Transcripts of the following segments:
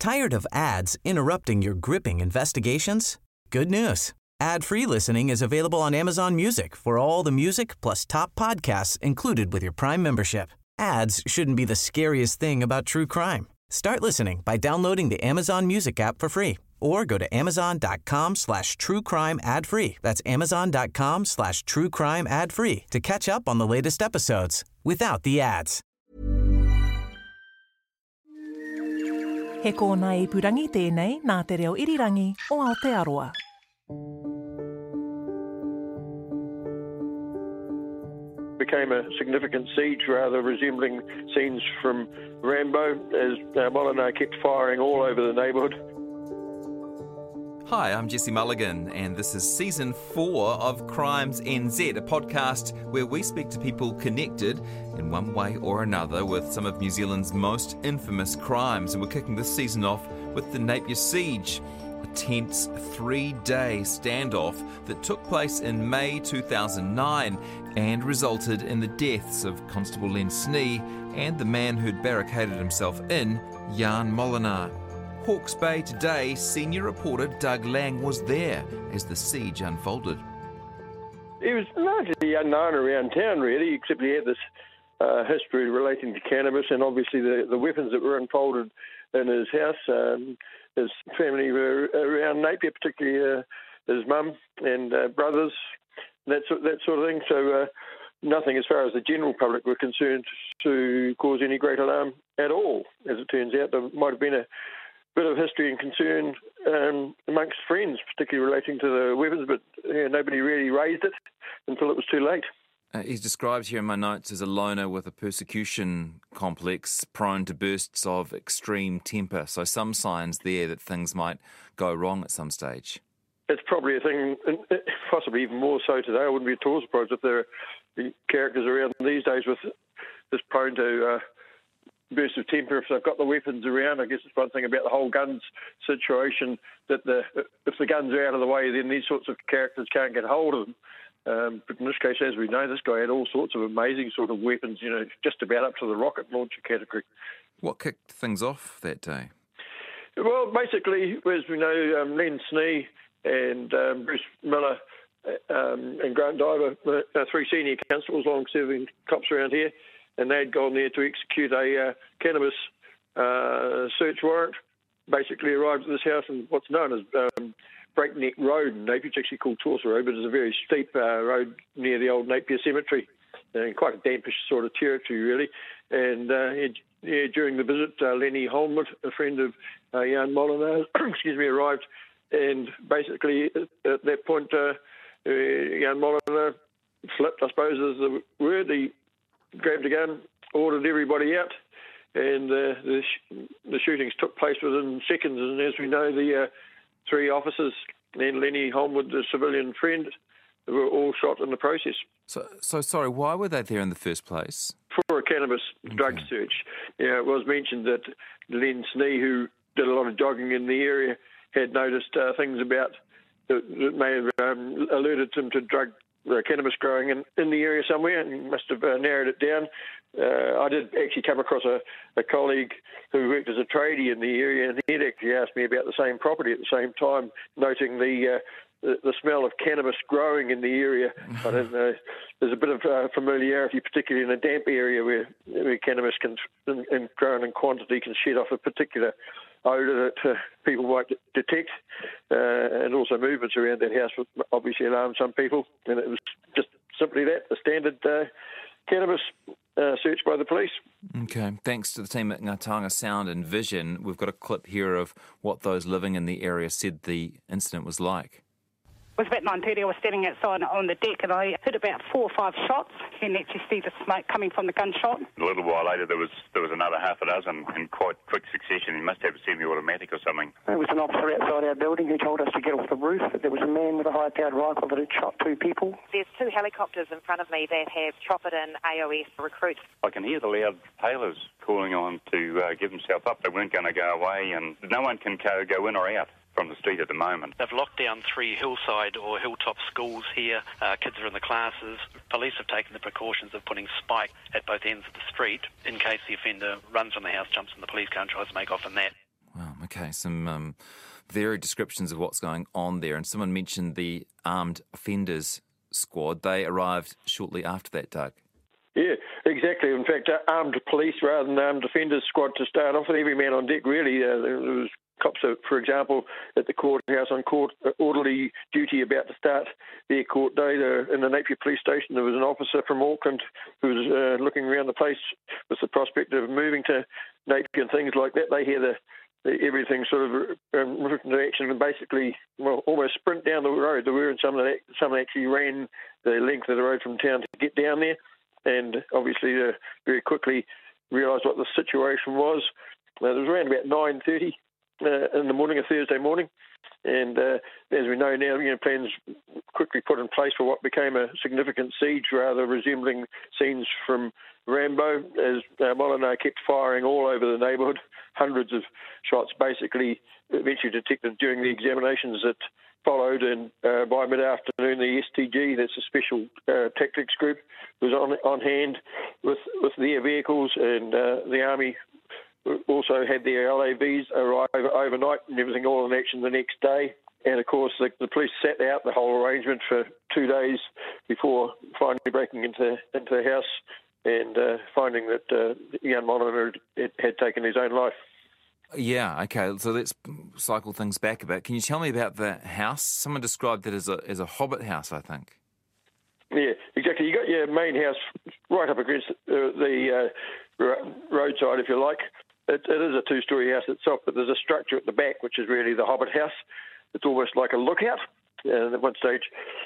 Tired of ads interrupting your gripping investigations? Good news. Ad-free listening is available on Amazon Music for all the music plus top podcasts included with your Prime membership. Ads shouldn't be the scariest thing about true crime. Start listening by downloading the Amazon Music app for free or go to amazon.com/truecrime ad-free. That's amazon.com/truecrime ad-free to catch up on the latest episodes without the ads. He kōna ipurangi tēnei nā te reo irirangi o Aotearoa. Became a significant siege, rather resembling scenes from Rambo, as Molyneux kept firing all over the neighbourhood. Hi, I'm Jesse Mulligan, and this is Season 4 of Crimes NZ, a podcast where we speak to people connected in one way or another with some of New Zealand's most infamous crimes. And we're kicking this season off with the Napier Siege, a tense 3-day standoff that took place in May 2009 and resulted in the deaths of Constable Len Snee and the man who'd barricaded himself in, Jan Molyneux. Hawke's Bay Today senior reporter Doug Lang was there as the siege unfolded. He was largely unknown around town, really, except he had this history relating to cannabis and obviously the weapons that were unfolded in his house. His family were around Napier, particularly his mum and brothers, that sort of thing. So nothing as far as the general public were concerned to cause any great alarm at all. As it turns out, there might have been a bit of history and concern amongst friends, particularly relating to the weapons, but nobody really raised it until it was too late. He's described here in my notes as a loner with a persecution complex, prone to bursts of extreme temper. So some signs there that things might go wrong at some stage. It's probably a thing, possibly even more so today. I wouldn't be at all surprised if there are characters around these days with this prone to burst of temper if they've got the weapons around. I guess it's one thing about the whole guns situation, that if the guns are out of the way, then these sorts of characters can't get hold of them. But in this case, as we know, this guy had all sorts of amazing sort of weapons, just about up to the rocket launcher category. What kicked things off that day? Well, basically, as we know, Len Snee and Bruce Miller and Grant Diver, three senior constables, long-serving cops around here, and they'd gone there to execute a cannabis search warrant. Basically arrived at this house in what's known as Breakneck Road in Napier. It's actually called Chaucer Road, but it's a very steep road near the old Napier Cemetery, and quite a dampish sort of territory, really. And during the visit, Lenny Holmwood, a friend of Jan Molyneux, arrived, and basically at that point, Jan Molyneux slipped, I suppose is the word. He grabbed a gun, ordered everybody out, and the shootings took place within seconds. And as we know, the three officers and Lenny Holmwood, the civilian friend, were all shot in the process. So sorry, why were they there in the first place? For a cannabis drug search. It was mentioned that Len Snee, who did a lot of jogging in the area, had noticed things about that may have alerted him to cannabis growing in the area somewhere, and must have narrowed it down. I did actually come across a colleague who worked as a tradie in the area, and he'd actually asked me about the same property at the same time, noting the smell of cannabis growing in the area. I don't know. There's a bit of familiarity, particularly in a damp area where cannabis can, grown in quantity, can shed off a particular odour that people might detect, and also movements around that house would obviously alarm some people. And it was just simply that, the standard cannabis search by the police. Okay, thanks to the team at Ngatanga Sound and Vision. We've got a clip here of what those living in the area said the incident was like. It was about 9:30. I was standing outside on the deck and I heard about 4 or 5 shots and actually see the smoke coming from the gunshot. A little while later there was another half a dozen in quite quick succession. He must have a semi-automatic or something. There was an officer outside our building who told us to get off the roof. There was a man with a high-powered rifle that had shot 2 people. There's 2 helicopters in front of me that have choppered in AOS recruits. I can hear the loud hailers calling on to give themselves up. They weren't going to go away, and no one can go in or out from the street at the moment. They've locked down 3 hillside or hilltop schools here. Kids are in the classes. Police have taken the precautions of putting spike at both ends of the street in case the offender runs from the house, jumps in the police car and tries to make off in that. Wow, Okay, some varied descriptions of what's going on there. And someone mentioned the Armed Offenders Squad. They arrived shortly after that, Doug. Yeah, exactly. In fact, armed police rather than armed defenders squad to start off, and every man on deck, really. There was cops, for example, at the courthouse on orderly duty about to start their court day. In the Napier Police Station, there was an officer from Auckland who was looking around the place with the prospect of moving to Napier and things like that. They hear everything sort of written into action and basically, almost sprint down the road. There were some that actually ran the length of the road from town to get down there. And obviously very quickly realised what the situation was. It was around about 9:30 in the morning, a Thursday morning. And as we know now, plans quickly put in place for what became a significant siege, rather resembling scenes from Rambo, as Molyneux kept firing all over the neighbourhood. Hundreds of shots basically eventually detected during the examinations that followed, and by mid-afternoon the STG, that's a special tactics group, was on hand with their vehicles, and the Army also had their LAVs arrive overnight and everything all in action the next day. And of course the police sat out the whole arrangement for 2 days before finally breaking into the house and finding that Jan Molyneux had taken his own life. Yeah, okay, so let's cycle things back a bit. Can you tell me about the house? Someone described it as a hobbit house, I think. Yeah, exactly. You got your main house right up against the roadside, if you like. It is a two-storey house itself, but there's a structure at the back, which is really the hobbit house. It's almost like a lookout. And at one stage,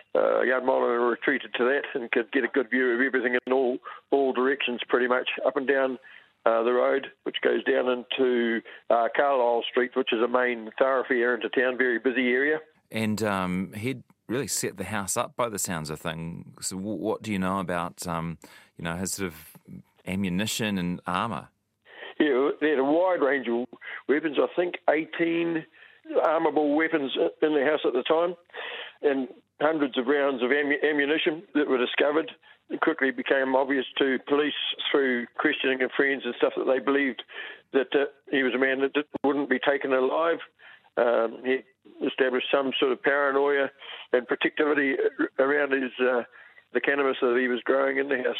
Jan Molyneux retreated to that and could get a good view of everything in all directions, pretty much, up and down the road, which goes down into Carlisle Street, which is a main thoroughfare into town, very busy area. And he'd really set the house up by the sounds of things. So what do you know about, his sort of ammunition and armour? Yeah, they had a wide range of weapons, I think 18 armable weapons in the house at the time, and hundreds of rounds of ammunition that were discovered. It quickly became obvious to police through questioning of friends and stuff that they believed that he was a man that wouldn't be taken alive. He established some sort of paranoia and protectivity around the cannabis that he was growing in the house.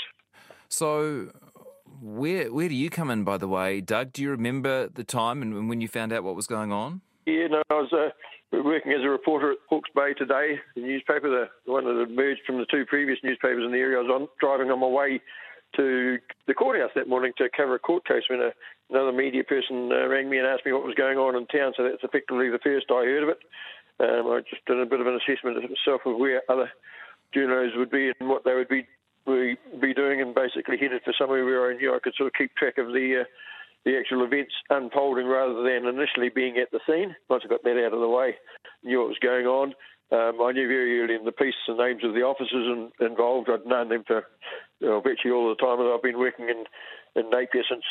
So where do you come in, by the way, Doug? Do you remember the time and when you found out what was going on? Yeah, no, I was working as a reporter at Hawke's Bay Today, the newspaper, the one that had emerged from the two previous newspapers in the area. I was driving on my way to the courthouse that morning to cover a court case when another media person rang me and asked me what was going on in town, so that's effectively the first I heard of it. I just did a bit of an assessment of myself of where other journos would be and what they would be doing, and basically headed for somewhere where I knew I could sort of keep track of the actual events unfolding rather than initially being at the scene. Once I got that out of the way, knew what was going on. I knew very early in the piece the names of the officers involved. I'd known them for virtually all the time that I've been working in Napier since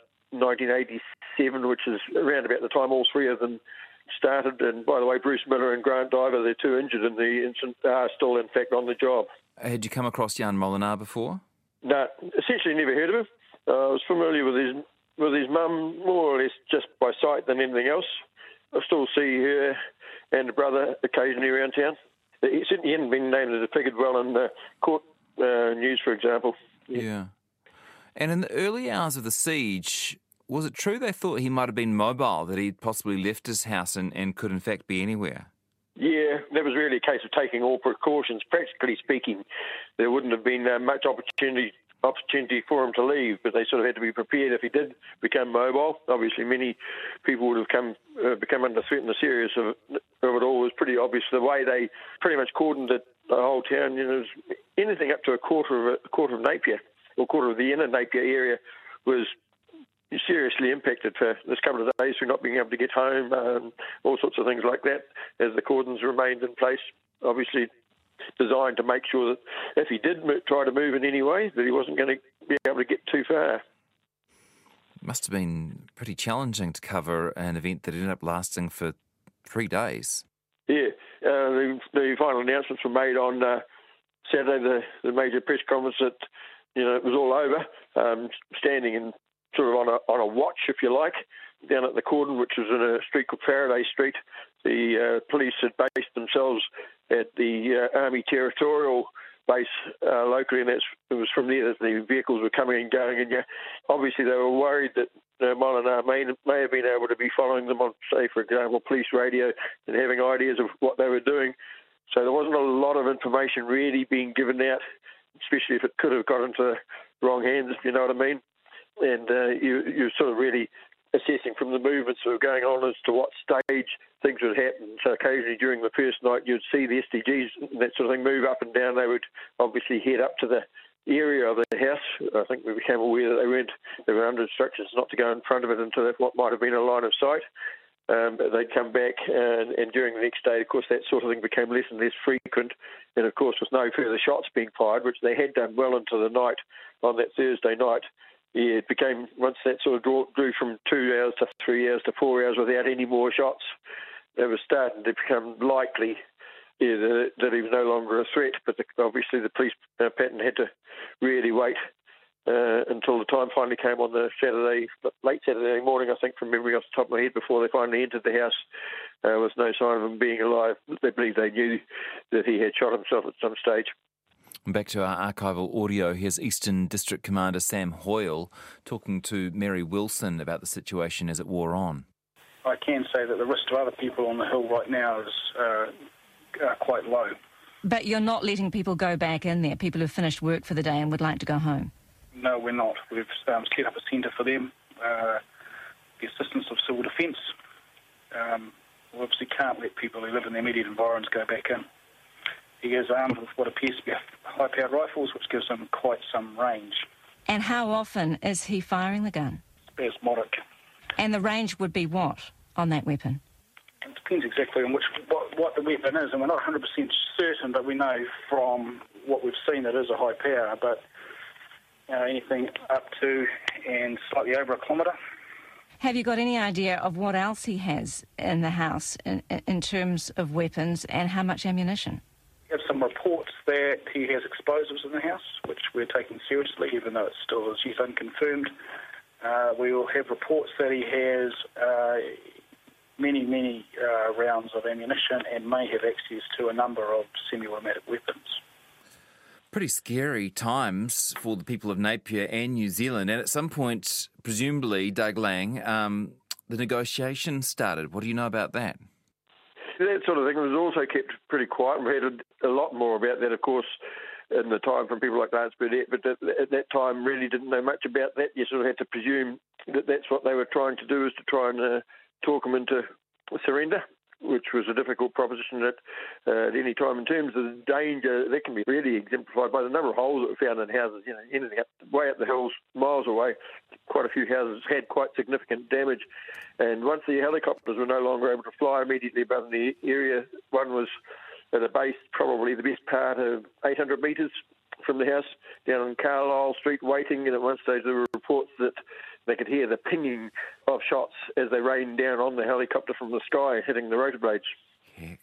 1987, which is around about the time all three of them started. And by the way, Bruce Miller and Grant Diver, they're two injured in the incident, are still in fact on the job. Had you come across Jan Molyneux before? No, essentially never heard of him. I was familiar with his mum more or less just by sight than anything else. I still see her and a brother occasionally around town. He certainly hadn't been named as a figured well in the court news, for example. Yeah. And in the early hours of the siege, was it true they thought he might have been mobile, that he'd possibly left his house and could in fact be anywhere? Yeah, that was really a case of taking all precautions. Practically speaking, there wouldn't have been much opportunity for him to leave, but they sort of had to be prepared if he did become mobile. Obviously, many people would have become under threat, and the seriousness of it all was pretty obvious. The way they pretty much cordoned the whole town, anything up to a quarter of Napier, or quarter of the inner Napier area, was seriously impacted for this couple of days through not being able to get home, all sorts of things like that, as the cordons remained in place. Obviously designed to make sure that if he did try to move in any way, that he wasn't going to be able to get too far. It must have been pretty challenging to cover an event that ended up lasting for 3 days. Yeah, the final announcements were made on Saturday, the major press conference that it was all over. Standing in sort of on a watch, if you like, down at the cordon, which was in a street called Faraday Street. The police had based themselves at the Army Territorial Base locally, and it was from there that the vehicles were coming and going. And obviously they were worried that Molenaar may have been able to be following them on, say, for example, police radio and having ideas of what they were doing. So there wasn't a lot of information really being given out, especially if it could have got into the wrong hands, if you know what I mean. And you're sort of really assessing from the movements that were going on as to what stage things would happen. So occasionally during the first night you'd see the SDGs and that sort of thing move up and down. They would obviously head up to the area of the house. I think we became aware that they were under instructions not to go in front of it into what might have been a line of sight. But they'd come back and during the next day, of course, that sort of thing became less and less frequent. And of course, with no further shots being fired, which they had done well into the night on that Thursday night, it became, once that sort of drew from 2 hours to 3 hours to 4 hours without any more shots, it was starting to become likely that he was no longer a threat. But obviously the police pattern had to really wait until the time finally came on the late Saturday morning, I think, from memory off the top of my head, before they finally entered the house with no sign of him being alive. They believed they knew that he had shot himself at some stage. Back to our archival audio, here's Eastern District Commander Sam Hoyle talking to Mary Wilson about the situation as it wore on. I can say that the risk to other people on the hill right now is quite low. But you're not letting people go back in there, people who've finished work for the day and would like to go home? No, we're not. We've set up a centre for them, the assistance of civil defence. We obviously can't let people who live in the immediate environs go back in. He is armed with what appears to be high-powered rifles, which gives him quite some range. And how often is he firing the gun? Spasmodic. And the range would be what on that weapon? It depends exactly on what the weapon is, and we're not 100% certain, but we know from what we've seen it is a high power, but anything up to and slightly over a kilometre. Have you got any idea of what else he has in the house in terms of weapons and how much ammunition? We have some reports that he has explosives in the house, which we're taking seriously, even though it's still as yet unconfirmed. We will have reports that he has many rounds of ammunition and may have access to a number of semi-automatic weapons. Pretty scary times for the people of Napier and New Zealand. And at some point, presumably, Doug Lang, the negotiation started. What do you know about that? That sort of thing was also kept pretty quiet. We heard a lot more about that, of course, in the time from people like Lance Burdett, but at that time really didn't know much about that. You sort of had to presume that that's what they were trying to do, is to try and talk them into surrender, which was a difficult proposition at any time. In terms of the danger, that can be really exemplified by the number of holes that were found in houses, anything way up the hills, miles away. Quite a few houses had quite significant damage. And once the helicopters were no longer able to fly immediately above the area, one was at a base probably the best part of 800 metres from the house, down on Carlisle Street, waiting, and at one stage there were reports that they could hear the pinging of shots as they rained down on the helicopter from the sky, hitting the rotor blades. Heck.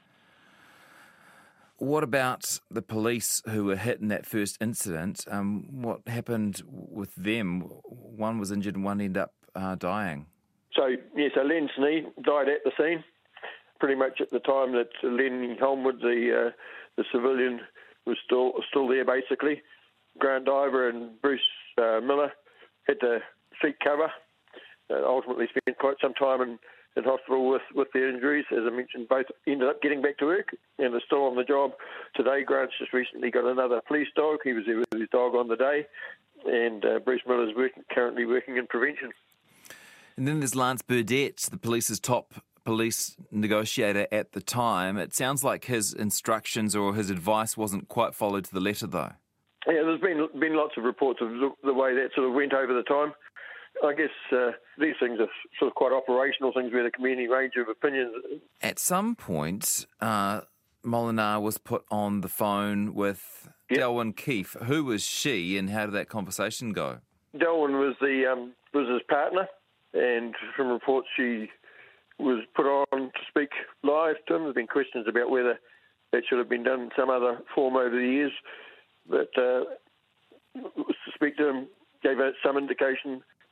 What about the police who were hit in that first incident? What happened with them? One was injured and one ended up dying. So Len Snee died at the scene, pretty much at the time that Lenny Holmwood, the civilian, was still there, basically. Grant Diver and Bruce Miller had to seek cover. Ultimately spent quite some time in hospital with their injuries. As I mentioned, both ended up getting back to work and are still on the job today. Grant's just recently got another police dog. He was there with his dog on the day. And Bruce Miller's currently working in prevention. And then there's Lance Burdett, the police's top police negotiator at the time. It sounds like his instructions or his advice wasn't quite followed to the letter, though. Yeah, there's been lots of reports of the way that sort of went over the time. I guess these things are sort of quite operational things where there can be any range of opinions. At some point, Molenaar was put on the phone with Delwyn Keefe. Who was she and how did that conversation go? Delwyn was his partner, and from reports she was put on to speak live to him. There's been questions about whether that should have been done in some other form over the years, but was to speak to him, gave out some indication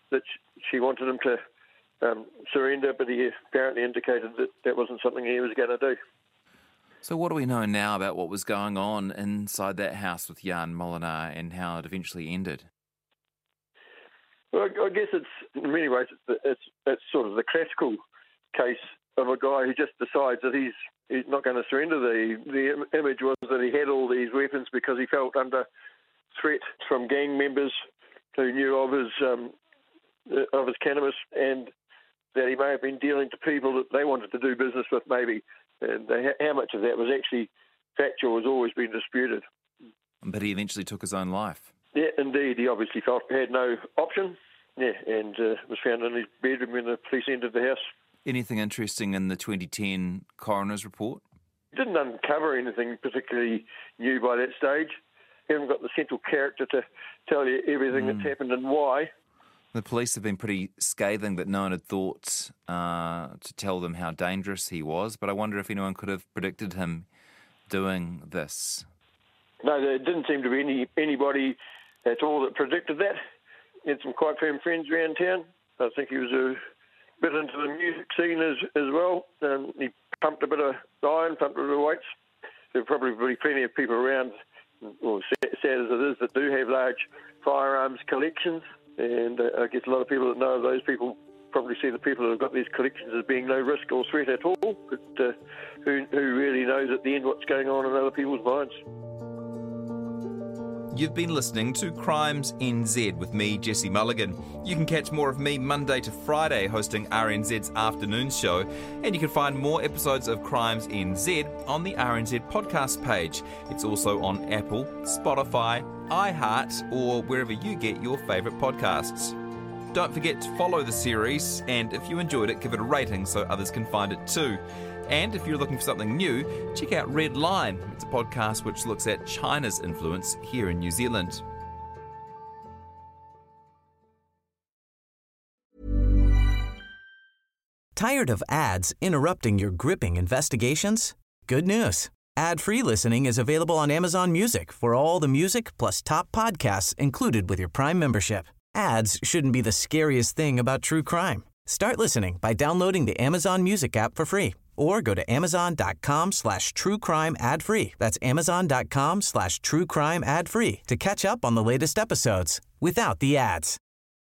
that she wanted him to surrender, but he apparently indicated that that wasn't something he was going to do. So what do we know now about what was going on inside that house with Jan Molinar and how it eventually ended? Well, I guess it's in many ways it's sort of the classical case of a guy who just decides that he's not going to surrender. The image was that he had all these weapons because he felt under threat from gang members who knew of his cannabis, and that he may have been dealing to people that they wanted to do business with, maybe. And how much of that was actually factual has always been disputed. But he eventually took his own life. Yeah, indeed. He obviously felt he had no option. Yeah, and was found in his bedroom when the police entered the house. Anything interesting in the 2010 coroner's report? Didn't uncover anything particularly new by that stage. Haven't got the central character to tell you everything that's happened and why. The police have been pretty scathing that no one had thought to tell them how dangerous he was, but I wonder if anyone could have predicted him doing this. No, there didn't seem to be anybody at all that predicted that. He had some quite firm friends around town. I think he was a bit into the music scene as well. He pumped a bit of iron, pumped a bit of weights. There will probably be plenty of people around, well, sad as it is, that do have large firearms collections. And I guess a lot of people that know of those people probably see the people who have got these collections as being no risk or threat at all. But who really knows at the end what's going on in other people's minds? You've been listening to Crimes NZ with me, Jesse Mulligan. You can catch more of me Monday to Friday hosting RNZ's afternoon show, and you can find more episodes of Crimes NZ on the RNZ podcast page. It's also on Apple, Spotify, iHeart, or wherever you get your favourite podcasts. Don't forget to follow the series, and if you enjoyed it, give it a rating so others can find it too. And if you're looking for something new, check out Red Line. It's a podcast which looks at China's influence here in New Zealand. Tired of ads interrupting your gripping investigations? Good news. Ad-free listening is available on Amazon Music for all the music plus top podcasts included with your Prime membership. Ads shouldn't be the scariest thing about true crime. Start listening by downloading the Amazon Music app for free or go to amazon.com/truecrime ad-free. That's amazon.com/truecrime ad-free to catch up on the latest episodes without the ads.